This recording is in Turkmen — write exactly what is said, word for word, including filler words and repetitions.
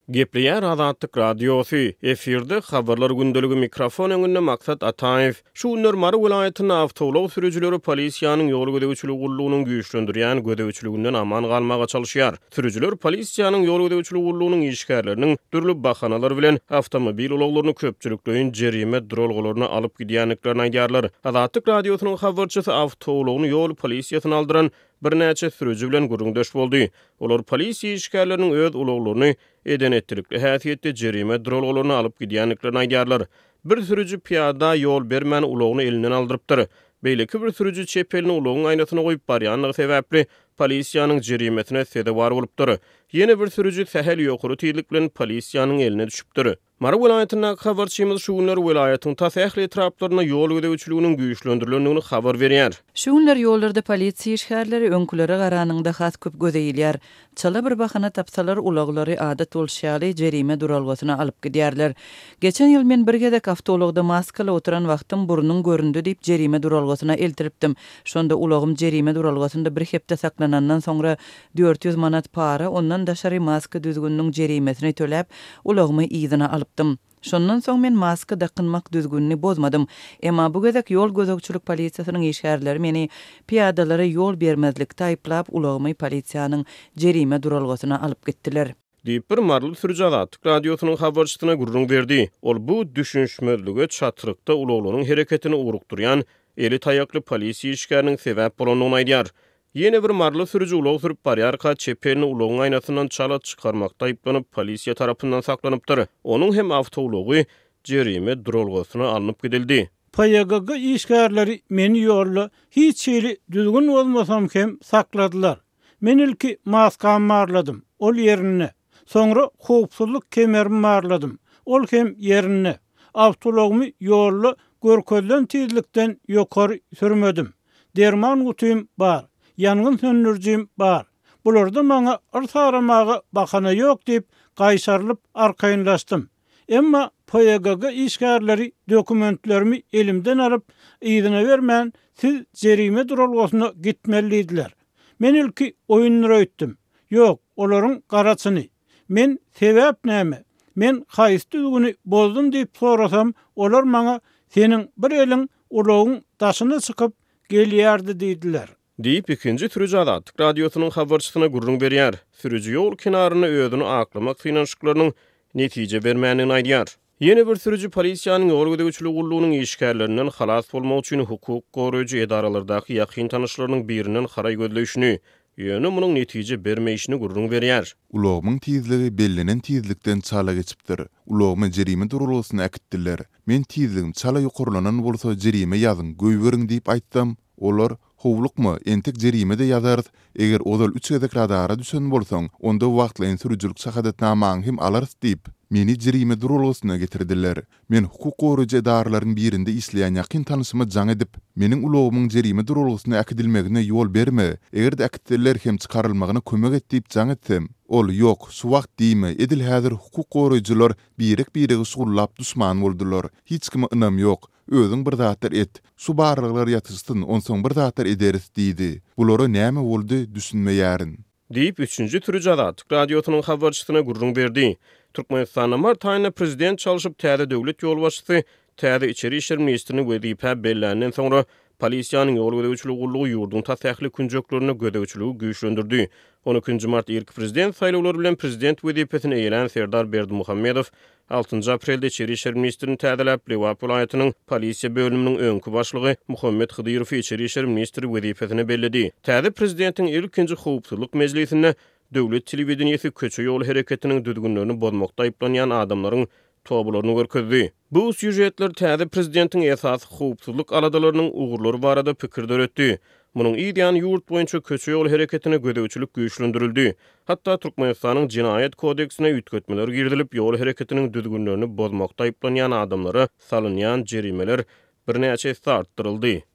Gepleýär Azatlyk radiosu efirde habarlar gündeligi mikrofon öňünde maksat Ataev şu günler Mary vilayatynyň awtolog sürüjileri polisiýanyň ýol gödäwçiligi gullugynyň güýçlendirýän gödäwçiliginden aman galmaga çalyşýar. Sürüjiler polisiýanyň ýol gödäwçiligi gullugynyň işgärleriniň türlü bahanalar bilen awtomobil ulaglaryny köpçülikleýin jerime drolgalaryna alyp gidýänliklerini aýdýarlar. Azatlyk radiosynyň habarçysy awtologyny ýol polisiýasyna aldyran bir näçe sürüji bilen gurrundaş boldy. Olar polisiýa işgärleriniň öz ulaglaryny eden ettirikli häsiýetde jerime drolgalaryny alyp gidýänliklerini aýdýarlar. Bir sürüji piýada ýol bermän ulagyny elinden aldyrypdyr. Beýleki bir sürüji çepelini ulagyň aýnasyna goýup barýanlygy sebäpli polisiýanyň jerimetine sede bar bolupdyr. Ýene bir sürüji sähel ýokary tezlik bilen polisiýanyň eline düşüpdir. Mary vilayatynyň habarçymyz şu günler vilayatyň tasähli etraplaryna ýol gödäwçiliginiň güýçlendirilýändigini habar berýär. Şu günler ýollarda polisiýa işgärleri öňkülere garanyňda has köp gödeýilýär. Çala bir bahana tapsalar ulaglary adat bolşýaly jerime duralgasyna alyp gidýärler. Geçen ýyl men bir gedek awtologda maskala oturan wagtym burnuň göründü diýip jerime duralgasyna eltiripdim. Şonda ulagym jerime duralgasynda bir hepde saklanandan soňra dört yüz manat para, ondan daşary maska düzgünniň jerimesini töläp ulagymy ýygyna alypdym. Şondan soň men maska dakynmak düzgünni bozmadım. Emma bu gedek ýol gözegçilik polisiýasynyň işgärleri meni piýadalary ýol bermezlikde aýplap ulagymy polisiýanyň jerime duralgasyna alyp gitdiler. Diýip bir marly sürüji Azatlyk radiosynyň habarçysyna gurrun berdi. Ol bu düşünşmezlige çatrykda ulaglaryň hereketini urukdurýan eli taýakly polisiýa işgäriniň sebäp bolanyny aýdýar. Ýene bir marly sürüji ulag sürüp barýarka çepelini ulagyň aýnasyndan çala çykarmakda aýplanyp polisiýa tarapyndan saklanypdyr. Onuň hem awtology jerime drolgasyna alınıp gidildi. P Y G G işgärleri meni ýolda hiç ýeri düzgün bolmasam hem sakladylar. Men ilki maskamy marladym, ol ýerine. Soňra howpsuzlyk kemerimi marladym, ol hem ýerine. Awtologymy ýolda görkezlen tezlikden ýokary sürmedim. Derman gutym bar. Yangın söndürjüm bar. Bularda maňa ırtaramaga bakana ýok diýip gaýşarlyp arkaýynlaşdym. Emma P Y G G işgärleri dokumentlerimi elimden alyp ýygyna bermän siz jerime duralgasyna gitmelidiler. Men ilki oýunyny öýtdim. Ýok, olaryň garaçyny. Men sebäp näme? Men haýsy düzgüni bozdum diýip sorasam, olar maňa seniň bir eliň ulagyň daşyny çykyp gelýärdi diýdiler. Diýip ikinji sürüji Azatlyk radiosynyň habarçysyna gurrun berýär. Sürüji ýol kenaryny özüni aklamak synanşyklarynyň netije bermänini aýdýar. Ýene bir sürüji polisiýanyň ýol gödäwçiligi gullugynyň işgärlerinden halas bolmak üçin hukuk goraýjy edaralardaky ýakyn tanışlarynyň birinden haray gözleýişini, ýöne munyň netije bermeýişini gurrun berýär. Ulagymyň tezligi bellenen tezlikden çala geçipdir. Ulagmy jerime durulgasyna äkitdiler. Men tezligim çala ýokarlanan bolsa jerime ýazyň göýberiň diýip aýtdym. Olar howlukmy entek jerimede ýazar. Eger odal üç gedek radara düşen bolsaň, onda wagtlaýyn sürüjilik şahadatnamaňy hem alarys diýip meni jerime durulgasyna getirdiler. Men hukuk goraýjy edaralaryň birinde isleýän ýakyn tanysymy jaň edip, meniň ulagymyň jerime durulgasyna äkidilmegine ýol berme. Eger de äkitdiler hem çykarylmagyna kömek et diýip jaň etsem, ol ýok, şu wagt diýme. Edil häzir hukuk goraýjylar birek-biregi sugullap düşman boldular. Hiç kime ynam ýok. Özüň bir zatlar et. Şu barlyklar ýatysyn, onsoň bir zatlar ederis diýdi. Bulara näme boldy düşünmeýärin. Diýip üçünji sürüji Azatlyk radiosynyň habarçysyna gurrun berdi. Türkmenistanyň Mart aýyna prezident çalyşyp täze döwlet ýol başçysy, täze içeri işler ministrini wezipä belländen soňra polisiýanyň ýol gödäwçiligi gullugy ýurduň tasähli künjeklerini gödäwçiligi güýçlendirdi. on ikinji mart ilk prezident saýlawlary bilen prezident wezipesine eýelen Serdar Berdimuhammedow altynji aprelde içeri işler ministrini täzeläp Lewap vilayatynyň polisiýa bölüminiň öňkü başlygy Muhammed Hydyrow içeri işler ministri wezipesine belledi. Täze prezidentiň ilkinji howpsuzlyk mejlisinde döwlet telewizionyasy köçe ýol hereketiniň düzgünligini bozmakda aýplanýan adamlaryň tobularyny görkezdi. Bu süjetler täze prezidentiň esas howpsuzlyk aladalarynyň ugurlary barada pikir döretdi. Munyň ideýan ýurt boýunça köçe ýol hereketine gödäwçilik güýçlendirildi. Hatda Türkmenistanyň Jinaýat kodeksine üýtgetmeler girdilip, ýol hereketiniň düzgünligini bozmakda aýplanýan adamlara salynýan jerimeler bir näçe artdyryldy.